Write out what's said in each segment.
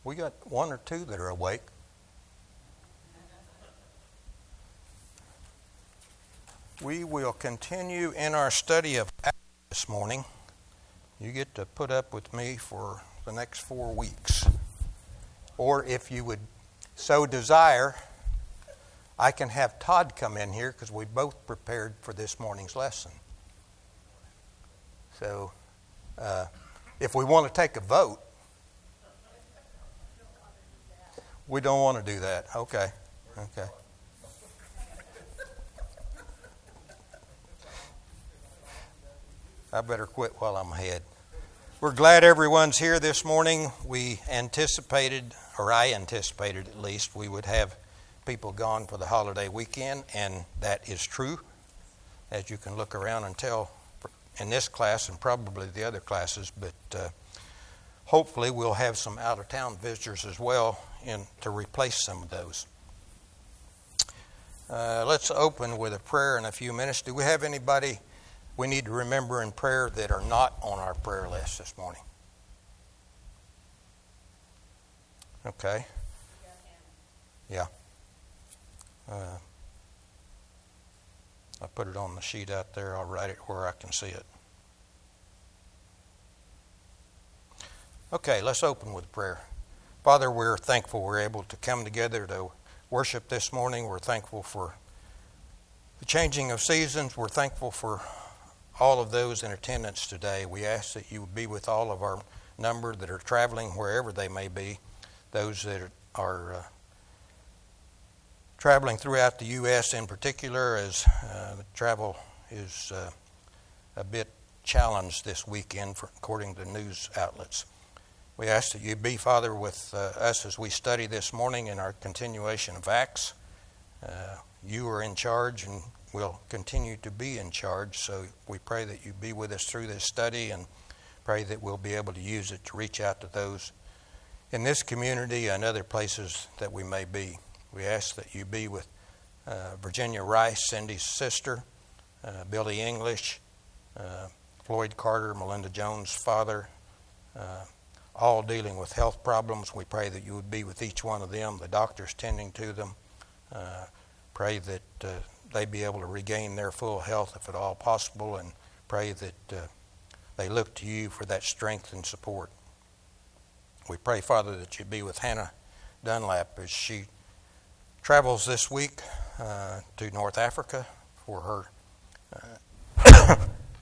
We got one or two that are awake. We will continue in our study of Acts this morning. You get to put up with me for the next 4 weeks. Or if you would so desire, I can have Todd come in here because we both prepared for this morning's lesson. So, if we want to take a vote, we don't want to do that. Okay. I better quit while I'm ahead. We're glad everyone's here this morning. I anticipated at least, we would have people gone for the holiday weekend, and that is true. As you can look around and tell in this class and probably the other classes, but hopefully we'll have some out-of-town visitors as well to replace some of those. Let's open with a prayer in a few minutes. Do we have anybody we need to remember in prayer that are not on our prayer list this morning? Okay. Yeah. I put it on the sheet out there. I'll write it where I can see it. Okay, let's open with prayer. Father, we're thankful we're able to come together to worship this morning. We're thankful for the changing of seasons. We're thankful for all of those in attendance today. We ask that you would be with all of our number that are traveling wherever they may be, those that are traveling throughout the U.S. in particular, as travel is a bit challenged this weekend according to news outlets. We ask that you be, Father, with us as we study this morning in our continuation of Acts. You are in charge and will continue to be in charge, so we pray that you be with us through this study and pray that we'll be able to use it to reach out to those in this community and other places that we may be. We ask that you be with Virginia Rice, Cindy's sister, Billy English, Floyd Carter, Melinda Jones' father, all dealing with health problems. We pray that you would be with each one of them, the doctors tending to them. Pray that they be able to regain their full health if at all possible, and pray that they look to you for that strength and support. We pray, Father, that you be with Hannah Dunlap as she travels this week to North Africa for her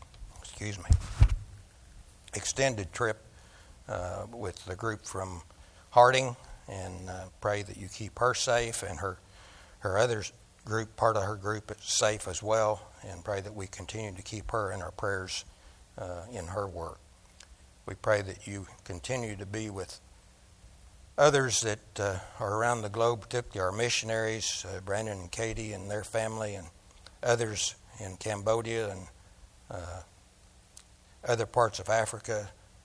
extended trip with the group from Harding, and pray that you keep her safe and her other group, part of her group, is safe as well, and pray that we continue to keep her in our prayers in her work. We pray that you continue to be with others that are around the globe, particularly our missionaries, Brandon and Katie and their family, and others in Cambodia and other parts of Africa,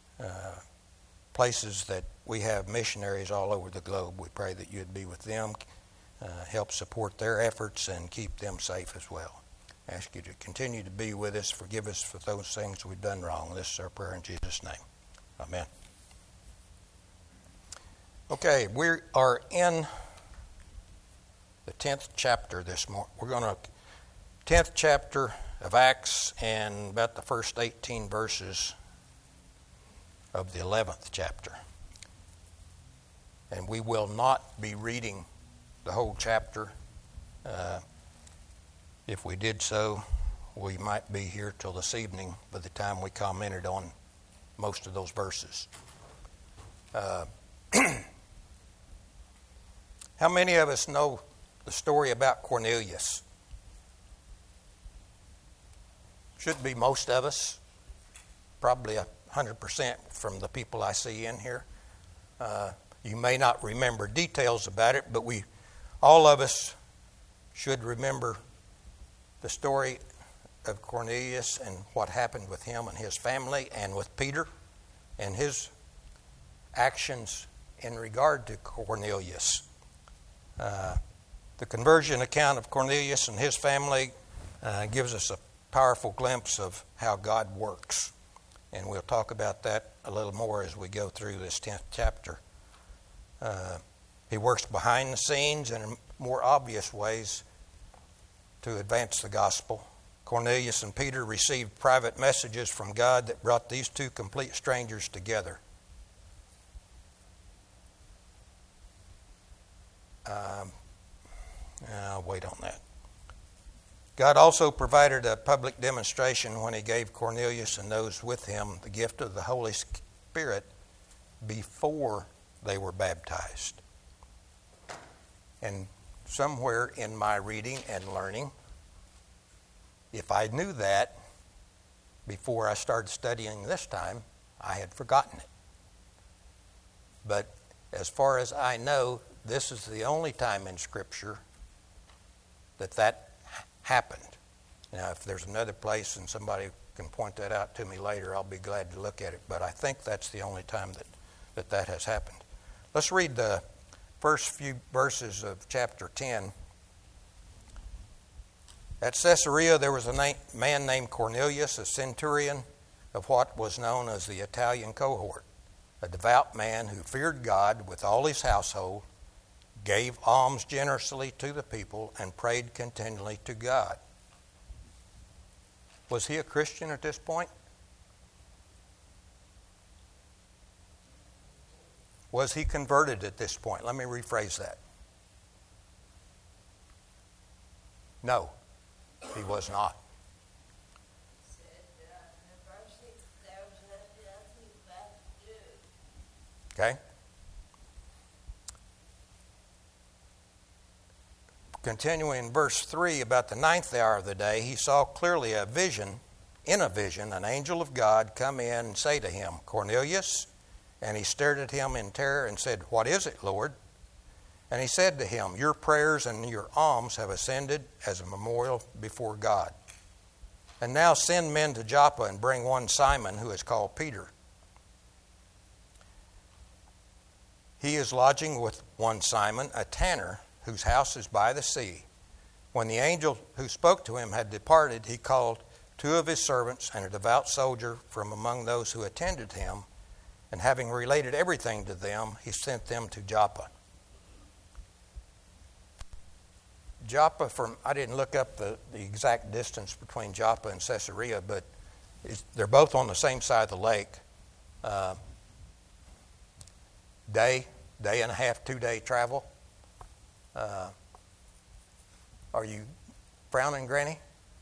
places that we have missionaries all over the globe. We pray that you'd be with them, help support their efforts, and keep them safe as well. I ask you to continue to be with us. Forgive us for those things we've done wrong. This is our prayer in Jesus' name. Amen. Okay, we are in the 10th chapter this morning. We're going to 10th chapter of Acts and about the first 18 verses of the 11th chapter. And we will not be reading the whole chapter. If we did so, we might be here till this evening by the time we commented on most of those verses. How many of us know the story about Cornelius? Should be most of us, probably 100% from the people I see in here. You may not remember details about it, but all of us should remember the story of Cornelius and what happened with him and his family, and with Peter and his actions in regard to Cornelius. The conversion account of Cornelius and his family gives us a powerful glimpse of how God works. And we'll talk about that a little more as we go through this 10th chapter. He works behind the scenes and in more obvious ways to advance the gospel. Cornelius and Peter received private messages from God that brought these two complete strangers together. I'll wait on that. God also provided a public demonstration when He gave Cornelius and those with him the gift of the Holy Spirit before they were baptized. And somewhere in my reading and learning, if I knew that before I started studying this time, I had forgotten it. But as far as I know, this is the only time in Scripture that happened. Now, if there's another place and somebody can point that out to me later, I'll be glad to look at it. But I think that's the only time that has happened. Let's read the first few verses of chapter 10. At Caesarea there was a man named Cornelius, a centurion of what was known as the Italian cohort, a devout man who feared God with all his household, gave alms generously to the people, and prayed continually to God. Was he a Christian at this point? Was he converted at this point? Let me rephrase that. No, he was not. Okay? Continuing in verse 3, about the 9th hour of the day, he saw clearly in a vision, an angel of God come in and say to him, Cornelius. And he stared at him in terror and said, What is it, Lord? And he said to him, Your prayers and your alms have ascended as a memorial before God. And now send men to Joppa and bring one Simon, who is called Peter. He is lodging with one Simon, a tanner, whose house is by the sea. When the angel who spoke to him had departed, he called 2 of his servants and a devout soldier from among those who attended him, and having related everything to them, he sent them to Joppa. Joppa, I didn't look up the exact distance between Joppa and Caesarea, but they're both on the same side of the lake. Day and a half, 2-day travel. Are you frowning, Granny?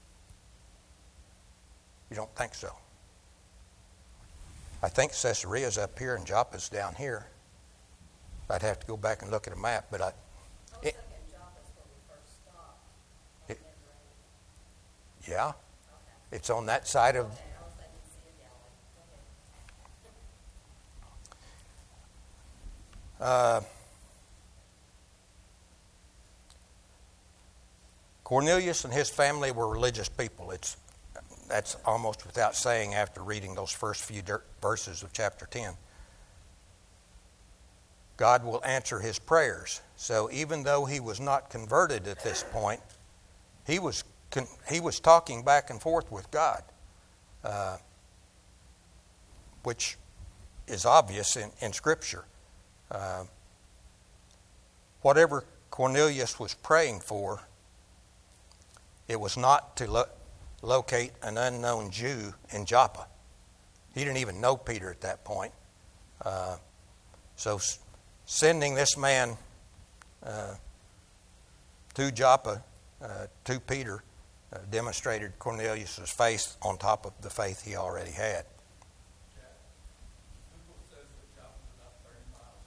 You don't think so? I think Caesarea's up here and Joppa's down here. I'd have to go back and look at a map, but Joppa's where we first stopped. Yeah, Okay. it's on that side of. Okay, I was letting you see it down. Okay. Cornelius and his family were religious people. That's almost without saying after reading those first few verses of chapter 10. God will answer his prayers. So even though he was not converted at this point, he was talking back and forth with God, which is obvious in Scripture. Whatever Cornelius was praying for, it was not to locate an unknown Jew in Joppa. He didn't even know Peter at that point. So sending this man to Joppa, to Peter, demonstrated Cornelius' faith on top of the faith he already had. Google says that Joppa's about 30 miles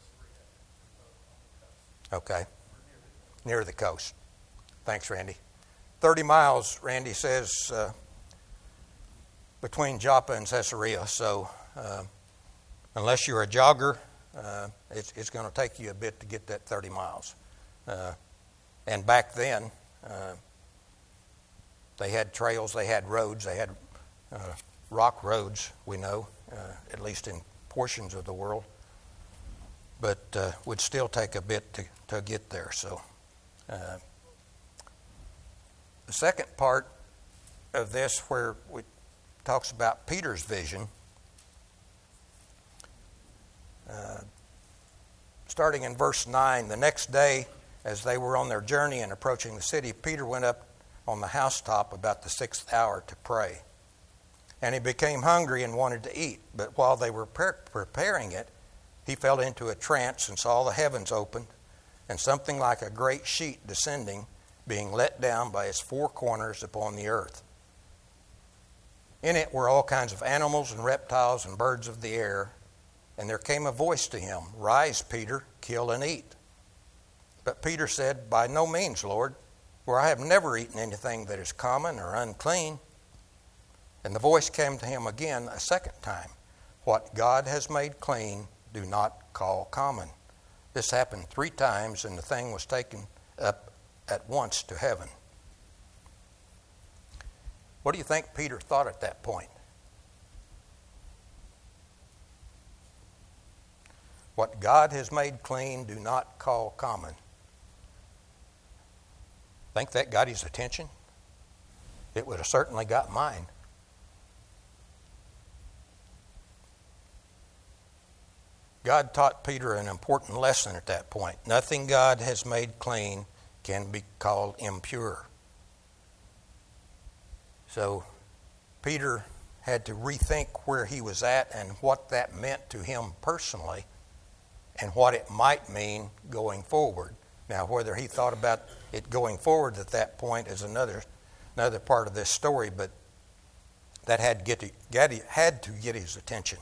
from Caesarea on the coast. Okay. Near the coast. Thanks, Randy. 30 miles, Randy says, between Joppa and Caesarea. So unless you're a jogger, it's going to take you a bit to get that 30 miles. And back then, they had trails, they had roads, they had rock roads, we know, at least in portions of the world. But would still take a bit to get there. So the second part of this, where it talks about Peter's vision, starting in verse 9, the next day, as they were on their journey and approaching the city, Peter went up on the housetop about the 6th hour to pray. And he became hungry and wanted to eat. But while they were preparing it, he fell into a trance and saw the heavens opened, and something like a great sheet descending, being let down by its four corners upon the earth. In it were all kinds of animals and reptiles and birds of the air. And there came a voice to him, "Rise, Peter, kill and eat." But Peter said, "By no means, Lord, for I have never eaten anything that is common or unclean." And the voice came to him again a second time, "What God has made clean, do not call common." This happened 3 times, and the thing was taken up at once to heaven. What do you think Peter thought at that point? What God has made clean, do not call common. Think that got his attention? It would have certainly got mine. God taught Peter an important lesson at that point. Nothing God has made clean can be called impure. So Peter had to rethink where he was at and what that meant to him personally and what it might mean going forward. Now, whether he thought about it going forward at that point is another part of this story, but that had to get his attention.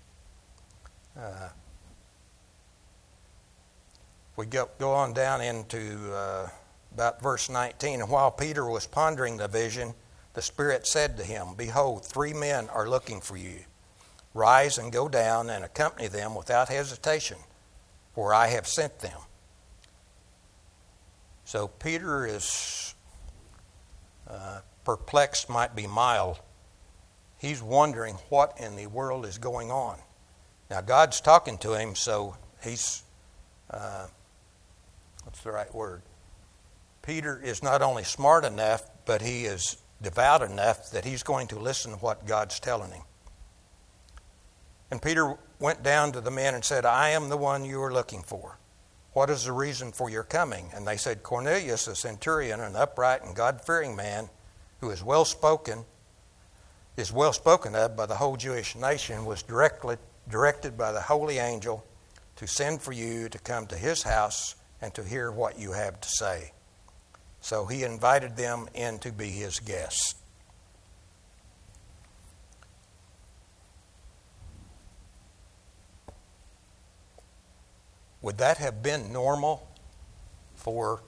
We go on down into about verse 19. And while Peter was pondering the vision, the Spirit said to him, "Behold, 3 men are looking for you. Rise and go down and accompany them without hesitation, for I have sent them." So Peter is perplexed, might be mild. He's wondering what in the world is going on. Now, God's talking to him, so he's... what's the right word? Peter is not only smart enough, but he is devout enough that he's going to listen to what God's telling him. And Peter went down to the men and said, "I am the one you are looking for. What is the reason for your coming?" And they said, "Cornelius, a centurion, an upright and God-fearing man, who is well spoken of by the whole Jewish nation, was directed by the holy angel to send for you to come to his house and to hear what you have to say." So he invited them in to be his guests. Would that have been normal for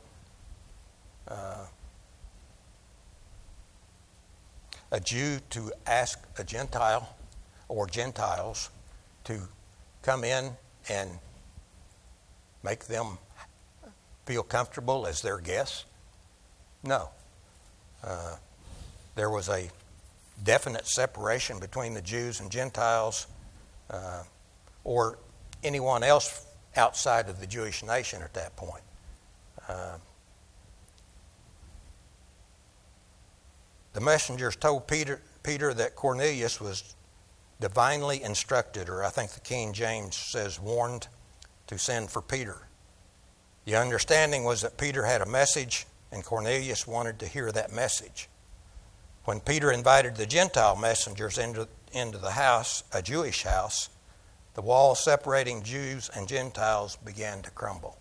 a Jew to ask a Gentile or Gentiles to come in and make them feel comfortable as their guests? No. There was a definite separation between the Jews and Gentiles or anyone else outside of the Jewish nation at that point. The messengers told Peter that Cornelius was divinely instructed, or I think the King James says warned, to send for Peter. The understanding was that Peter had a message and Cornelius wanted to hear that message. When Peter invited the Gentile messengers into the house, a Jewish house, the wall separating Jews and Gentiles began to crumble.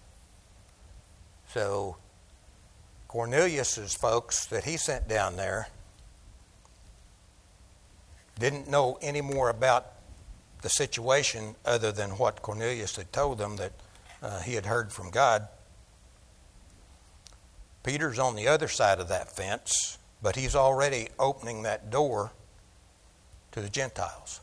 So Cornelius's folks that he sent down there didn't know any more about the situation other than what Cornelius had told them that he had heard from God. Peter's on the other side of that fence, but he's already opening that door to the Gentiles.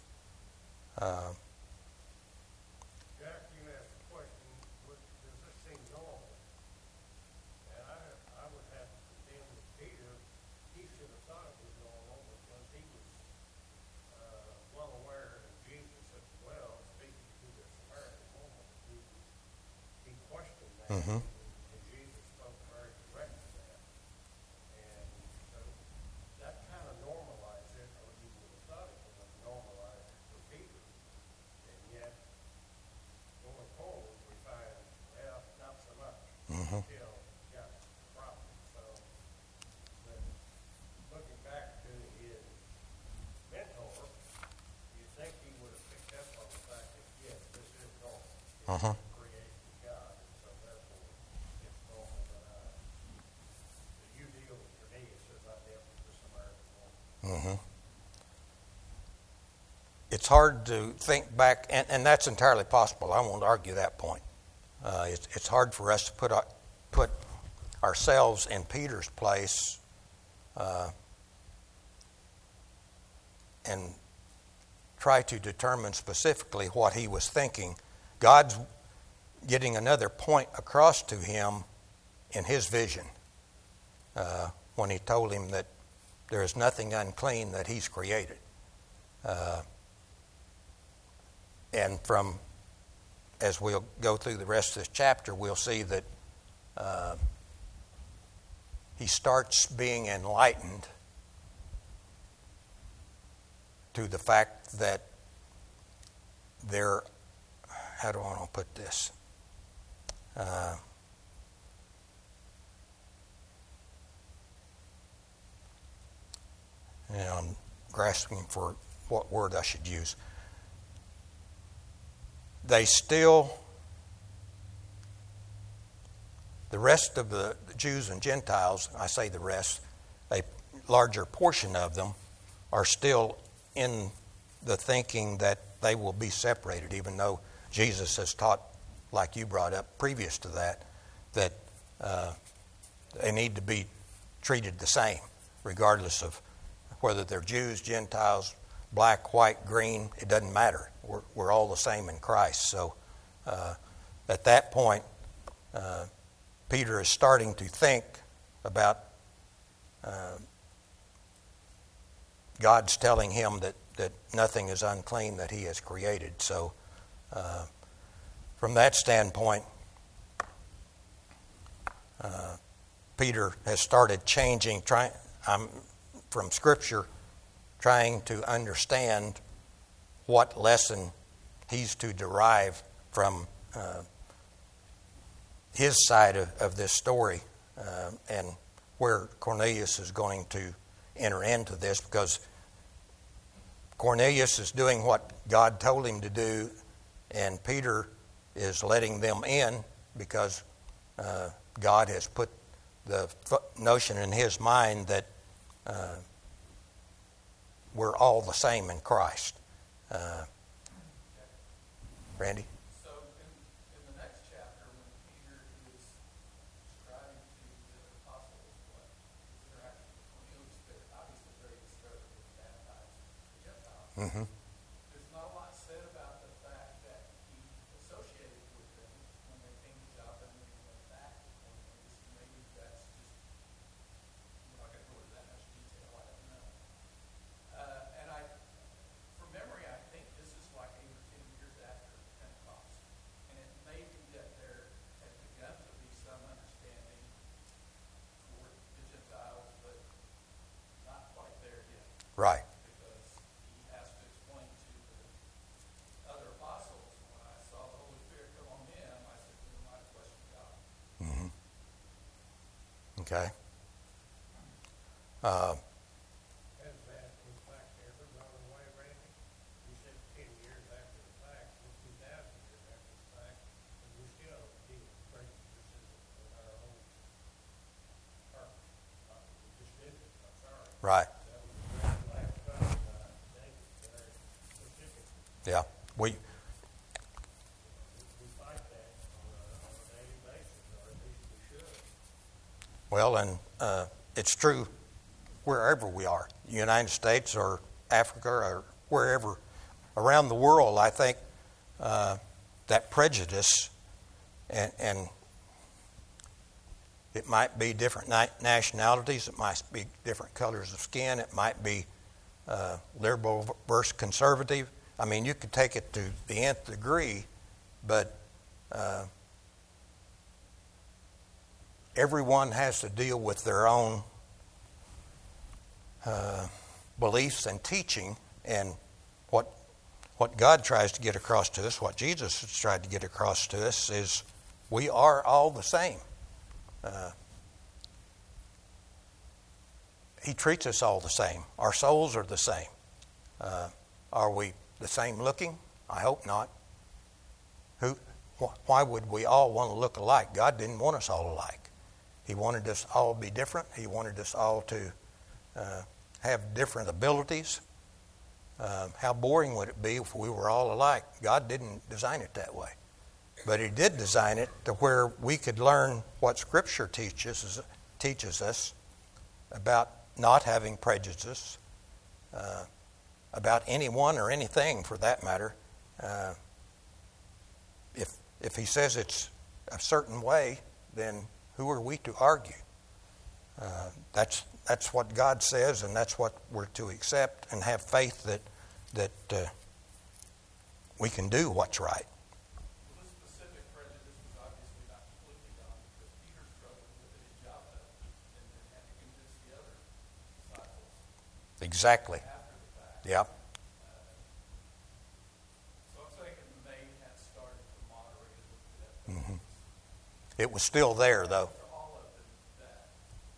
Jack, you asked the question, does this seem normal? And I would have to contend with Peter. He should have thought it was normal because he was well aware of Jesus as well, speaking to the Samaritan woman who he questioned that. Mm-hmm. And Jesus spoke very direct to that. And so that kind of normalized it, or you would have thought it would have normalized it for Peter. And yet, going forward, we find Mhm. the creation of God, and so therefore it's normal. But you deal with Cornelius as I dealt with the Samaritan woman. It's hard to think back, and that's entirely possible. I won't argue that point. It's hard for us to put ourselves in Peter's place and try to determine specifically what he was thinking. God's getting another point across to him in his vision when he told him that there is nothing unclean that he's created. And as we'll go through the rest of this chapter, we'll see that he starts being enlightened to the fact that how do I want to put this? I'm grasping for what word I should use. The rest of the Jews and Gentiles, I say the rest, a larger portion of them are still in the thinking that they will be separated, even though Jesus has taught, like you brought up previous to that they need to be treated the same, regardless of whether they're Jews, Gentiles, black, white, green. It doesn't matter. We're all the same in Christ. So at that point, Peter is starting to think about God's telling him that nothing is unclean that he has created. So from that standpoint, Peter has started changing, from Scripture, trying to understand what lesson he's to derive from his side of this story and where Cornelius is going to enter into this, because Cornelius is doing what God told him to do, and Peter is letting them in because God has put the notion in his mind that we're all the same in Christ. Randy? So in the next chapter, when Peter is describing to the apostles what his interaction with Cornelius, they're obviously very disturbed and baptized the Gentiles. Mm-hmm. There's not a lot said about the fact that he associated with them when they came to Joppa and then he went back to Cornelius. Maybe that's just, we're not going to go into that much detail, I don't know. From memory, I think this is like 8 or 10 years after Pentecost. And it may be that there had begun to be some understanding toward the Gentiles, but not quite there yet. Right. Because he has to explain to the other apostles, when I saw the Holy Spirit come on them, I said to them, I questioned God. Mm-hmm. Okay. As that goes back to ever running away, Randy. You said 10 years after the fact, or 2,000 years after the fact, and we still deal with prejudices in our own heart. We just did it. I'm sorry. Right. That was the last time David very specific. Yeah. We fight that on a daily basis, or at least we should. Well, and it's true wherever we are, United States or Africa or wherever around the world. I think that prejudice, and it might be different nationalities, it might be different colors of skin, it might be liberal versus conservative. I mean, you could take it to the nth degree, but everyone has to deal with their own beliefs and teaching, and what God tries to get across to us, what Jesus has tried to get across to us, is we are all the same. He treats us all the same. Our souls are the same. Are we the same looking? I hope not. why would we all want to look alike? God didn't want us all alike. He wanted us all to be different. He wanted us all to have different abilities. How boring would it be if we were all alike? God didn't design it that way. But He did design it to where we could learn what Scripture teaches us about not having prejudice, about anyone or anything for that matter. If He says it's a certain way, then who are we to argue? That's what God says, and that's what we're to accept and have faith that we can do what's right. Well, this specific prejudice was obviously not completely gone because Peter struggled with it in Joppa and then had to convince the other disciples Exactly. after the fact. Yep. So I'm thinking the maid had started to moderate a little bit. Mm-hmm. It was still there, though. For all of them that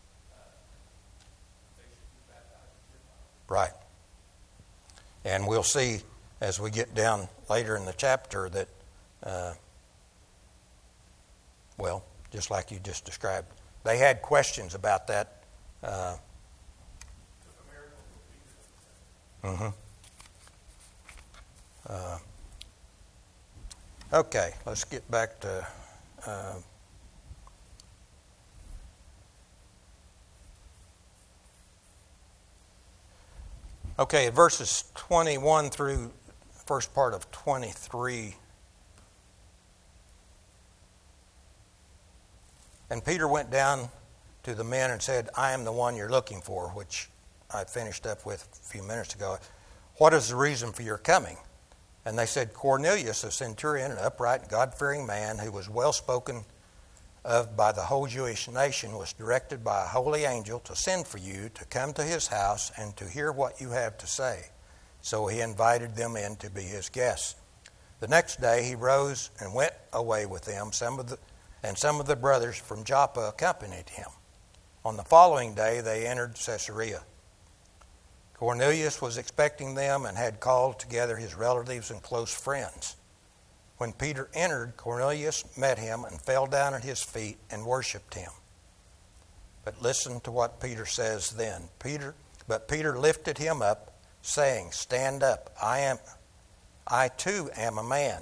they should be baptized as Gentiles. Right. And we'll see as we get down later in the chapter that, well, just like you just described, they had questions about that. Mm-hmm. Okay, let's get back to verses 21 through first part of 23. And Peter went down to the men and said, I am the one you're looking for, which I finished up with a few minutes ago. What is the reason for your coming? And they said, Cornelius, a centurion, an upright, God-fearing man who was well spoken of by the whole Jewish nation, was directed by a holy angel to send for you to come to his house and to hear what you have to say. So he invited them in to be his guests. The next day he rose and went away with them. Some of the brothers from Joppa accompanied him. On the following day they entered Caesarea. Cornelius was expecting them and had called together his relatives and close friends. When Peter entered, Cornelius met him and fell down at his feet and worshipped him. But listen to what Peter says then. But Peter lifted him up, saying, Stand up, I too am a man.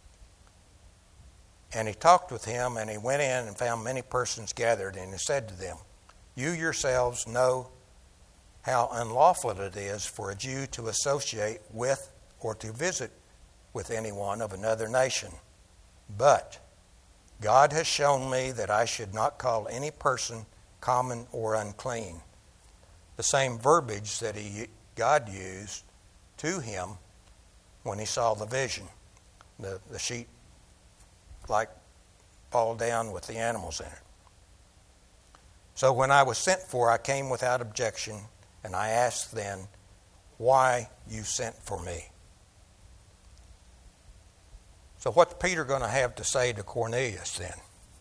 And he talked with him, and he went in and found many persons gathered, and he said to them, You yourselves know how unlawful it is for a Jew to associate with or to visit with anyone of another nation. But God has shown me that I should not call any person common or unclean. The same verbiage that God used to him when he saw the vision. The sheet like fall down with the animals in it. So when I was sent for, I came without objection, and I asked then, Why you sent for me? So what's Peter going to have to say to Cornelius then?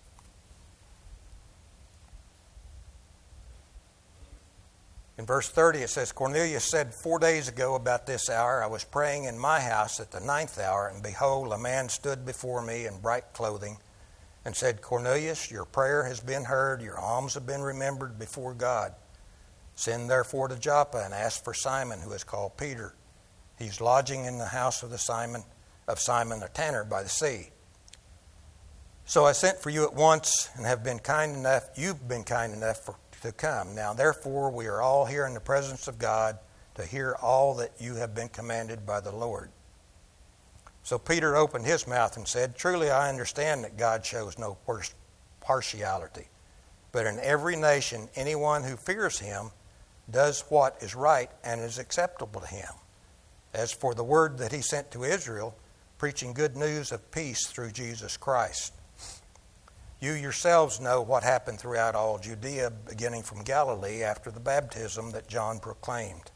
In verse 30 it says, Cornelius said, 4 days ago about this hour I was praying in my house at the 9th hour, and behold, a man stood before me in bright clothing and said, Cornelius, your prayer has been heard, your alms have been remembered before God. Send therefore to Joppa and ask for Simon, who is called Peter. He's lodging in the house of Simon the tanner by the sea. So I sent for you at once and have been kind enough, you've been kind enough to come. Now therefore we are all here in the presence of God to hear all that you have been commanded by the Lord. So Peter opened his mouth and said, Truly I understand that God shows no partiality, but in every nation anyone who fears him does what is right and is acceptable to him. As for the word that he sent to Israel, preaching good news of peace through Jesus Christ. You yourselves know what happened throughout all Judea, beginning from Galilee after the baptism that John proclaimed.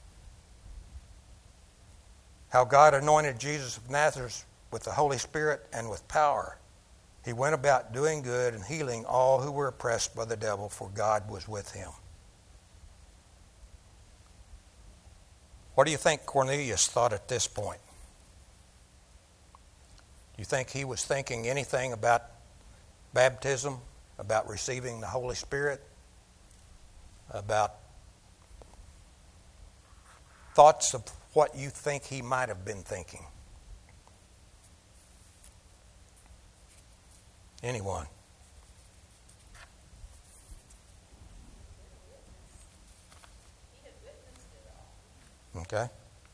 How God anointed Jesus of Nazareth with the Holy Spirit and with power. He went about doing good and healing all who were oppressed by the devil, for God was with him. What do you think Cornelius thought at this point? You think he was thinking anything about baptism, about receiving the Holy Spirit, about thoughts of what you think he might have been thinking? Anyone? He had witnessed it all. Okay.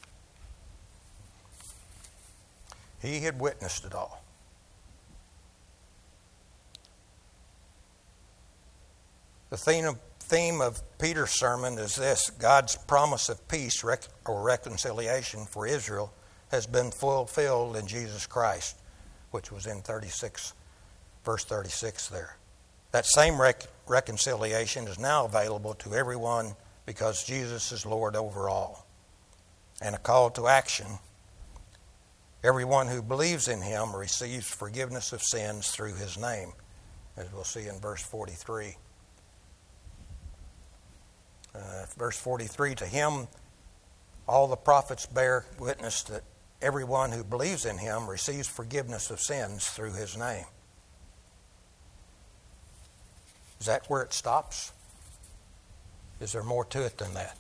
He had witnessed it all. The theme of Peter's sermon is this: God's promise of peace or reconciliation for Israel has been fulfilled in Jesus Christ, which was in verse 36 there. That same reconciliation is now available to everyone because Jesus is Lord over all. And a call to action: everyone who believes in him receives forgiveness of sins through his name, as we'll see in verse 43. Verse 43, to him all the prophets bear witness that everyone who believes in him receives forgiveness of sins through his name. Is that where it stops? Is there more to it than that?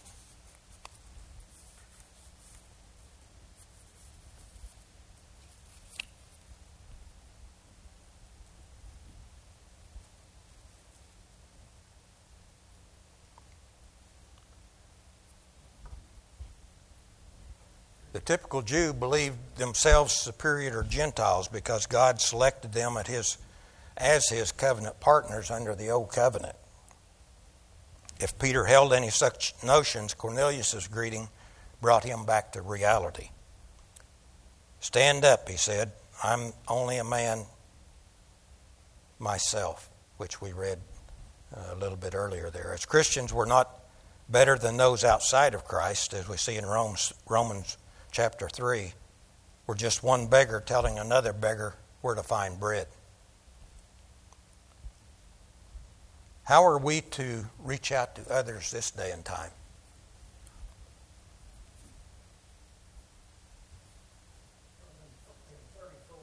The typical Jew believed themselves superior to Gentiles because God selected them as his covenant partners under the old covenant. If Peter held any such notions, Cornelius' greeting brought him back to reality. "Stand up," he said. "I'm only a man myself," which we read a little bit earlier there. As Christians, we're not better than those outside of Christ, as we see in Romans chapter 3. We're just one beggar telling another beggar where to find bread. How are we to reach out to others this day and time? In 34,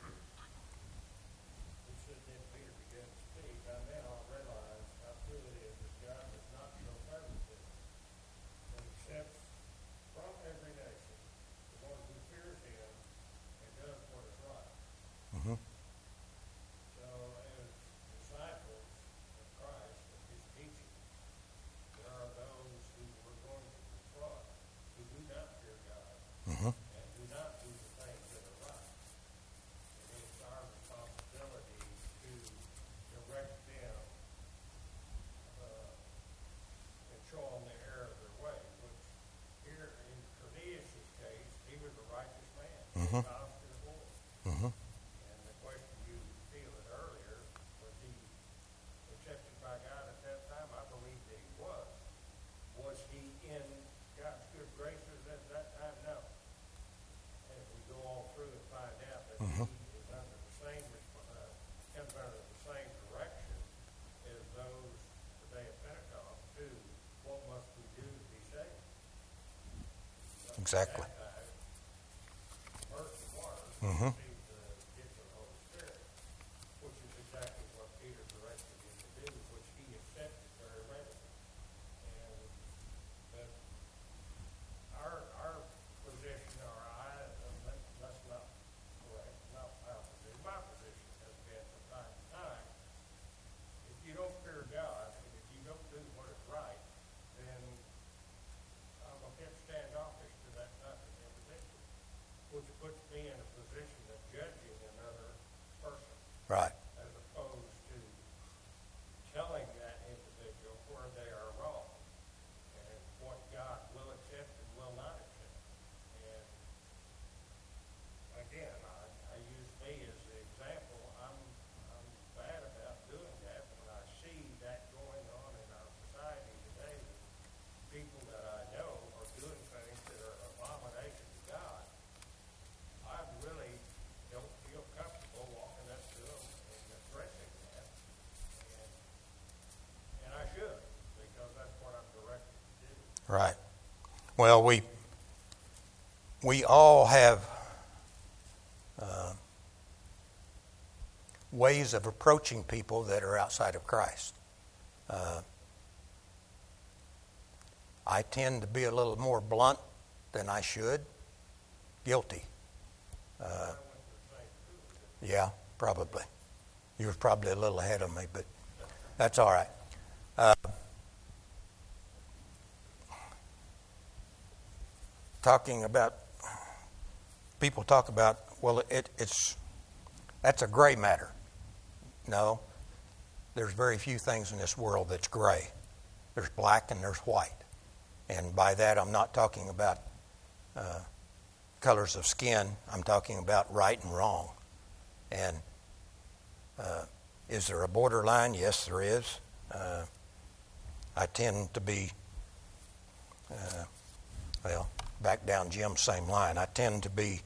it said, then Peter began to speak. I now realize how true it is that God does not show favoritism, but accepts from every nation the one who fears him and does what is right. Mm-hmm. So, as disciples of Christ and his teaching, there are those who we're going to confront who do not fear God Mm-hmm. and do not do the things that are right. And it's our responsibility to direct them and show them the error of their way, which here in Cornelius' case, he was a righteous man. Mhm. He bowed to the Lord. Mm-hmm. And the question you fielded earlier, was he accepted by God at that time? I believe that he was. Was he in God's good graces at that time? No. As we go all through and find out that Mhm. he is under the same, comes under the same direction as those the day of Pentecost do. What must we do to be saved? Exactly. Immerse in water, Mhm. receive the gift of the Holy Spirit, which is exactly what Peter directed him to do, which he accepted very readily. And that our position, that's not correct, not our position. My position has been from time to time, if you don't fear God, and if you don't do what is right, then I'm a bit standoffish to that type of individual, which puts me in a position of judging another person, Right. as opposed to telling that individual where they are wrong and what God will accept and will not accept. And again, I use me as the example. I'm bad about doing that when I see that going on in our society today. People that I know are doing things that are an abomination to God. I really don't feel comfortable walking up to them and addressing that. And I should, because that's what I'm directed to do. Right. Well, we all have ways of approaching people that are outside of Christ. I tend to be a little more blunt than I should. Guilty. Yeah, probably. You were probably a little ahead of me, but that's all right. People talk about, well, that's a gray matter. No, there's very few things in this world that's gray. There's black and there's white. And by that, I'm not talking about colors of skin. I'm talking about right and wrong. And is there a borderline? Yes, there is. I tend to be, back down Jim's same line. I tend to be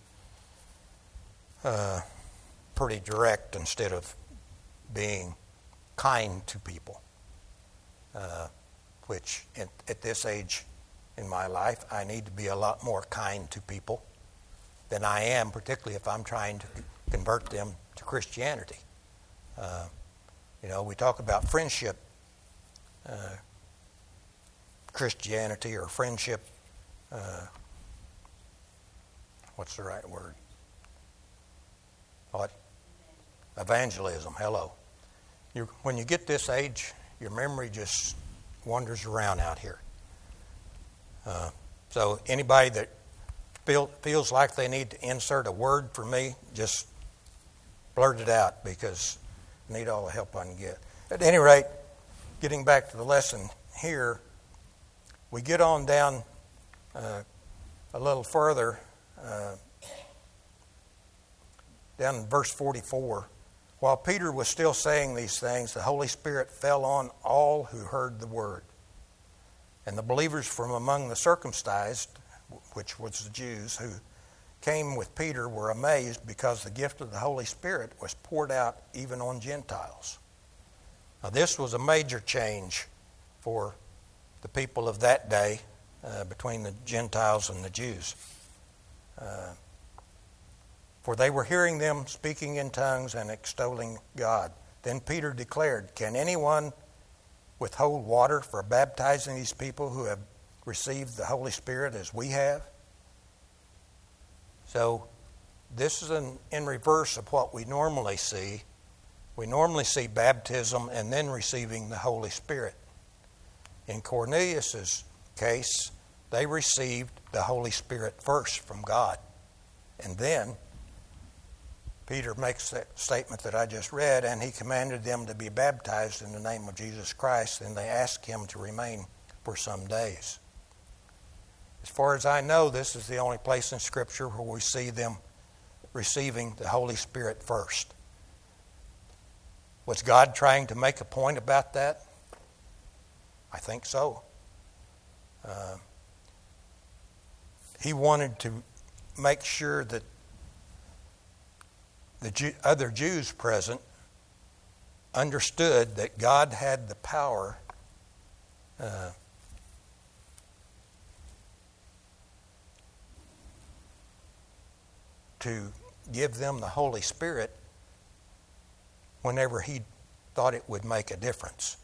pretty direct instead of being kind to people, which at this age in my life, I need to be a lot more kind to people than I am, particularly if I'm trying to convert them to Christianity. We talk about friendship Christianity or friendship, what's the right word? What? Evangelism. Hello. When you get this age, your memory just wanders around out here. So anybody that feels like they need to insert a word for me, just blurt it out, because I need all the help I can get. At any rate, getting back to the lesson here, we get on down a little further, down in verse 44. While Peter was still saying these things, the Holy Spirit fell on all who heard the word. And the believers from among the circumcised, which was the Jews, who came with Peter, were amazed because the gift of the Holy Spirit was poured out even on Gentiles. Now, this was a major change for the people of that day between the Gentiles and the Jews. For they were hearing them speaking in tongues and extolling God. Then Peter declared, "Can anyone withhold water for baptizing these people who have received the Holy Spirit as we have?" So this is in reverse of what we normally see. We normally see baptism and then receiving the Holy Spirit. In Cornelius' case, they received the Holy Spirit first from God. And then Peter makes that statement that I just read, and he commanded them to be baptized in the name of Jesus Christ, and they asked him to remain for some days. As far as I know, this is the only place in Scripture where we see them receiving the Holy Spirit first. Was God trying to make a point about that? I think so. He wanted to make sure that the other Jews present understood that God had the power to give them the Holy Spirit whenever he thought it would make a difference.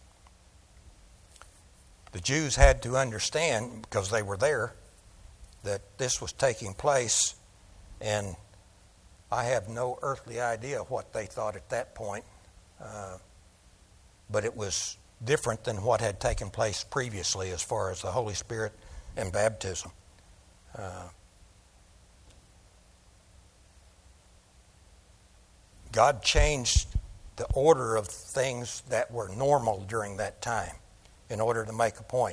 The Jews had to understand, because they were there, that this was taking place, and I have no earthly idea what they thought at that point, but it was different than what had taken place previously as far as the Holy Spirit and baptism. God changed the order of things that were normal during that time in order to make a point.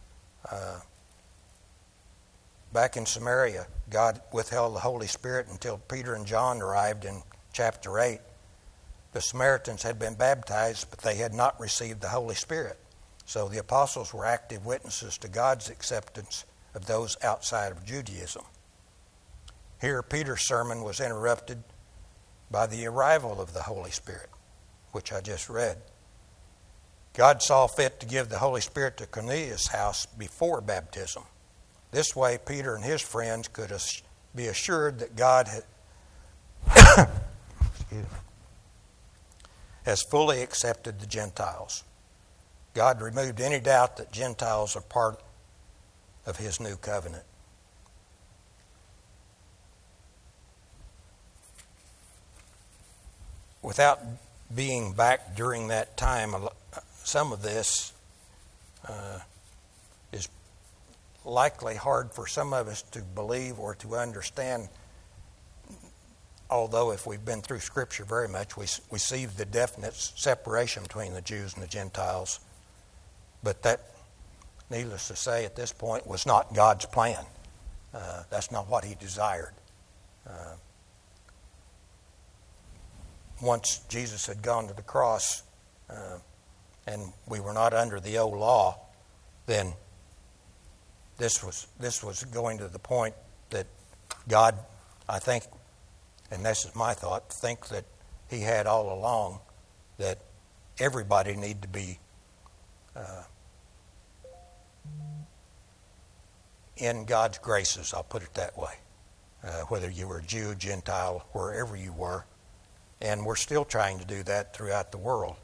Back in Samaria, God withheld the Holy Spirit until Peter and John arrived in chapter 8. The Samaritans had been baptized, but they had not received the Holy Spirit. So the apostles were active witnesses to God's acceptance of those outside of Judaism. Here, Peter's sermon was interrupted by the arrival of the Holy Spirit, which I just read. God saw fit to give the Holy Spirit to Cornelius' house before baptism. This way, Peter and his friends could be assured that God had has fully accepted the Gentiles. God removed any doubt that Gentiles are part of his new covenant. Without being back during that time, some of this is likely hard for some of us to believe or to understand. Although if we've been through Scripture very much, we see the definite separation between the Jews and the Gentiles. But that, needless to say, at this point was not God's plan. That's not what he desired. Once Jesus had gone to the cross and we were not under the old law, then this was going to the point that God, I think, and this is my thought, think that he had all along that everybody needed to be in God's graces, I'll put it that way. Whether you were Jew, Gentile, wherever you were. And we're still trying to do that throughout the world.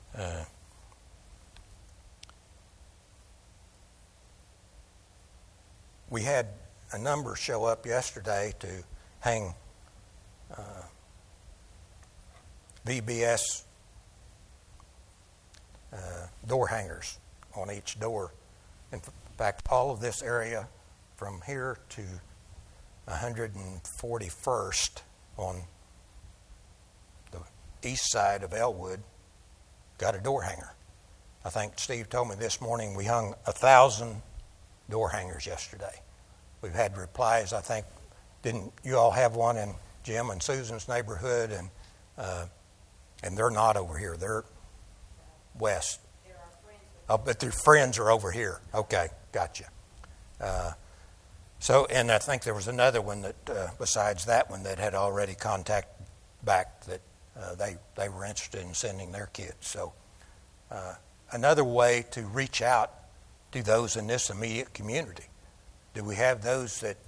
We had a number show up yesterday to hang VBS door hangers on each door. In fact, all of this area from here to 141st on the east side of Elwood got a door hanger. I think Steve told me this morning we hung 1,000 door hangers yesterday. We've had replies, I think, didn't you all have one in Jim and Susan's neighborhood? And they're not over here. They're west. There are friends with Oh, but their friends are over here. Okay, gotcha. And I think there was another one that, besides that one, that had already contacted back that they were interested in sending their kids. So another way to reach out to those in this immediate community. Do we have those that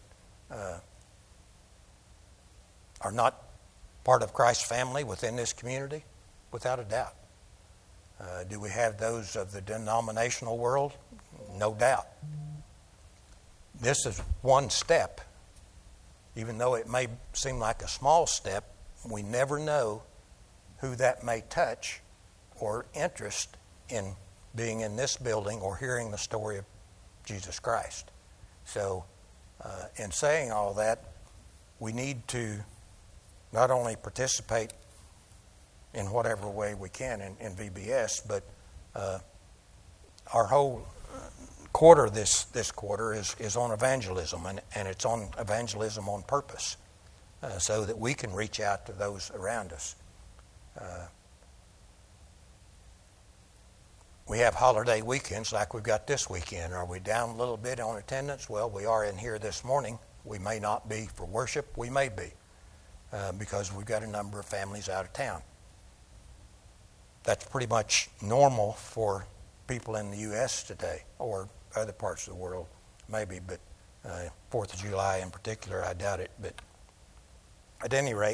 are not part of Christ's family within this community? Without a doubt. Do we have those of the denominational world? No doubt. This is one step. Even though it may seem like a small step, we never know who that may touch or interest in being in this building or hearing the story of Jesus Christ. So, in saying all that, we need to not only participate in whatever way we can in VBS, but our whole quarter this quarter is on evangelism, and it's on evangelism on purpose, so that we can reach out to those around us. We have holiday weekends like we've got this weekend. Are we down a little bit on attendance? Well, we are in here this morning. We may not be for worship. We may be because we've got a number of families out of town. That's pretty much normal for people in the U.S. today, or other parts of the world, maybe, but 4th of July in particular, I doubt it. But at any rate,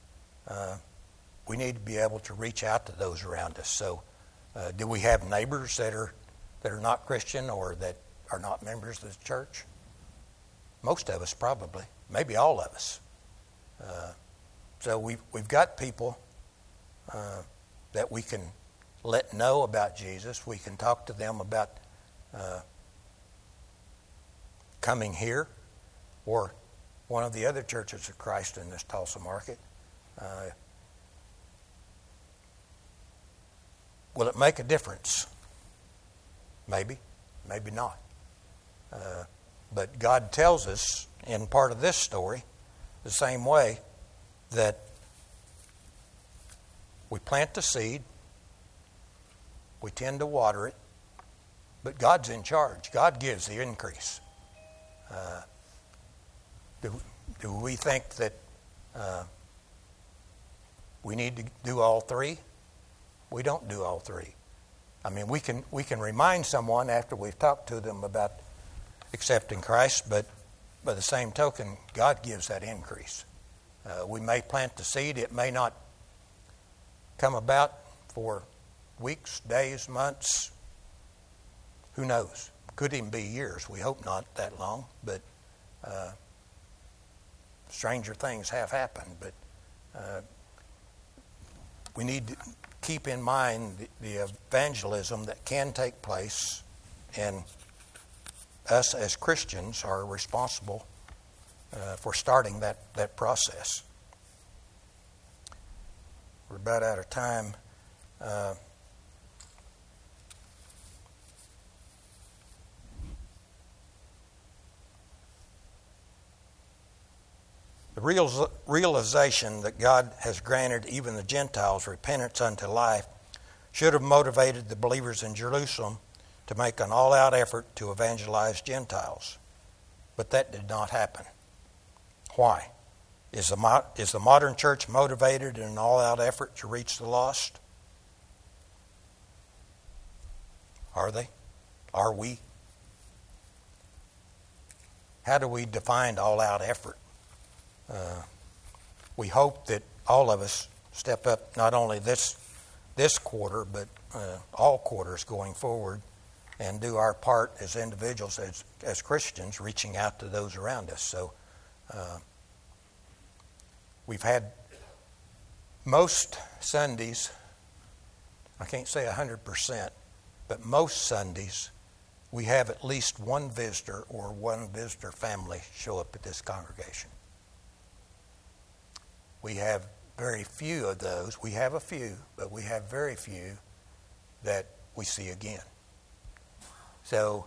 we need to be able to reach out to those around us. So, do we have neighbors that are not Christian or that are not members of the church? Most of us probably, maybe all of us. So we've got people that we can let know about Jesus. We can talk to them about coming here or one of the other churches of Christ in this Tulsa market. Will it make a difference? Maybe, maybe not. But God tells us in part of this story the same way that we plant the seed, we tend to water it, but God's in charge. God gives the increase. Do we think that we need to do all three? We don't do all three. I mean, we can remind someone after we've talked to them about accepting Christ, but by the same token, God gives that increase. We may plant the seed. It may not come about for weeks, days, months, who knows? Could even be years. We hope not that long, but stranger things have happened. But we need to keep in mind the evangelism that can take place, and us as Christians are responsible for starting that process. We're about out of time. The realization that God has granted even the Gentiles repentance unto life should have motivated the believers in Jerusalem to make an all-out effort to evangelize Gentiles. But that did not happen. Why? Is the modern church motivated in an all-out effort to reach the lost? Are they? Are we? How do we define all-out effort? We hope that all of us step up, not only this quarter, but all quarters going forward, and do our part as individuals, as Christians, reaching out to those around us. So we've had most Sundays, I can't say 100%, but most Sundays we have at least one visitor or one visitor family show up at this congregation. We have very few of those. We have a few, but we have very few that we see again. So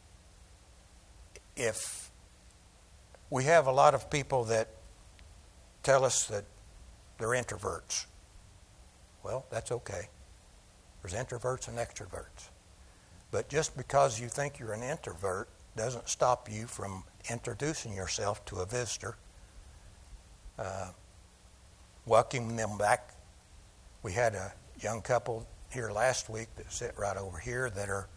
if we have a lot of people that tell us that they're introverts, well, that's okay. There's introverts and extroverts. But just because you think you're an introvert doesn't stop you from introducing yourself to a visitor, welcoming them back. We had a young couple here last week that sit right over here that are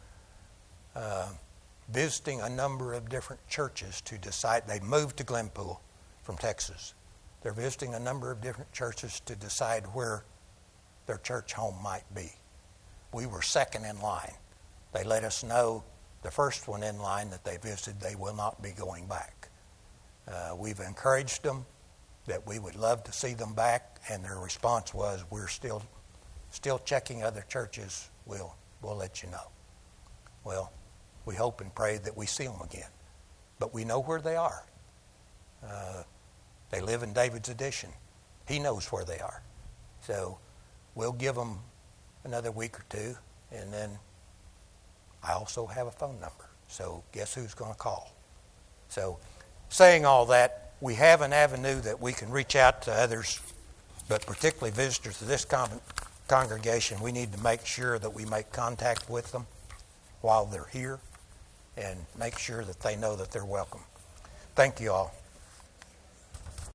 visiting a number of different churches to decide. They moved to Glenpool from Texas. They're visiting a number of different churches to decide where their church home might be. We were second in line. They let us know, the first one in line that they visited, they will not be going back. We've encouraged them that we would love to see them back, and their response was, we're still checking other churches. We'll let you know. Well, we hope and pray that we see them again. But we know where they are. They live in David's Addition. He knows where they are. So we'll give them another week or two, and then I also have a phone number. So guess who's going to call? So saying all that, we have an avenue that we can reach out to others, but particularly visitors to this congregation. We need to make sure that we make contact with them while they're here and make sure that they know that they're welcome. Thank you all.